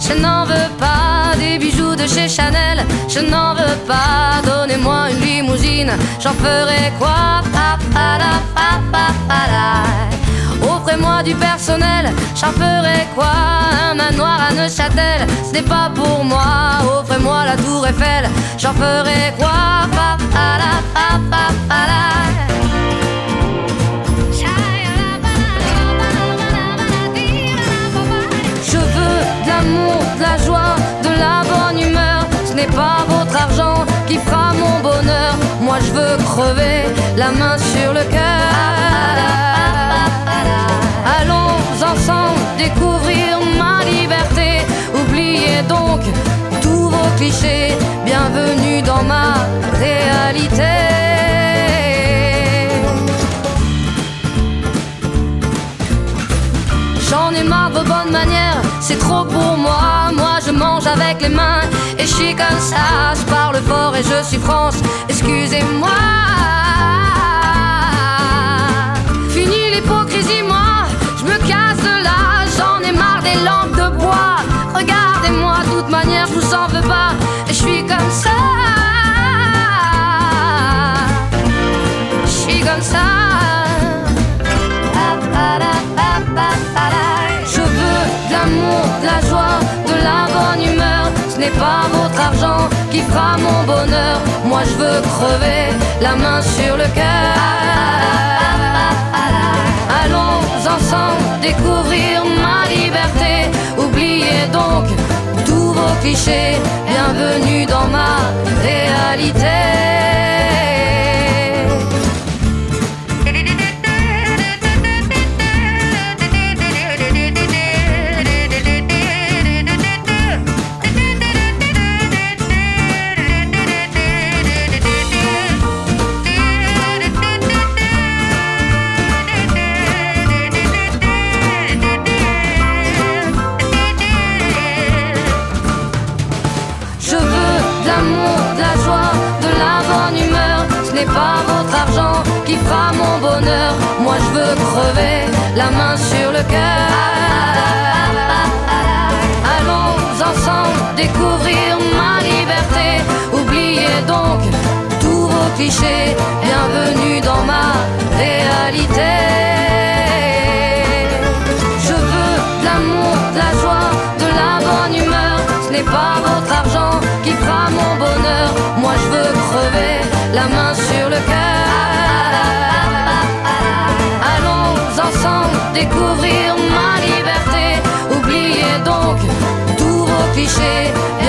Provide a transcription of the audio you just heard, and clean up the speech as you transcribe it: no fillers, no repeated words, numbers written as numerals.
Je n'en veux pas des bijoux de chez Chanel, je n'en veux pas. Donnez-moi une limousine, j'en ferai quoi? Offrez-moi du personnel, j'en ferai quoi? Un manoir à Neuchâtel, ce n'est pas pour moi. Offrez-moi la tour Eiffel, j'en ferai quoi? Je veux de l'amour, de la joie, de la bonne humeur. Ce n'est pas votre argent qui fera mon bonheur. Moi je veux crever, la main sur le cœur. Allons ensemble découvrir ma liberté. Oubliez donc tous vos clichés. Bienvenue dans ma réalité. J'en ai marre de vos bonnes manières, c'est trop pour moi. Moi je mange avec les mains et je suis comme ça. Je parle fort et je suis France, excusez-moi. Fini l'hypocrisie, moi je me casse de là. J'en ai marre des lampes de bois. Regardez-moi, de toute manière je vous en veux pas. Et je suis comme ça. Je suis comme ça. Je veux de l'amour, de la joie, de la bonne humeur. Ce n'est pas votre argent qui fera mon bonheur. Moi je veux crever, la main sur le cœur. Allons ensemble découvrir ma liberté. Oubliez donc tous vos clichés. Bienvenue dans ma réalité. Pas votre argent qui fera mon bonheur. Moi je veux crever, la main sur le cœur. Allons ensemble découvrir ma liberté. Oubliez donc tous vos clichés. Bienvenue dans ma réalité. Je veux de l'amour, de la joie, de la bonne humeur. Ce n'est pas votre argent qui fera mon bonheur. Moi je veux crever, la main sur le cœur. Allons ensemble découvrir ma liberté. Oubliez donc tous vos clichés.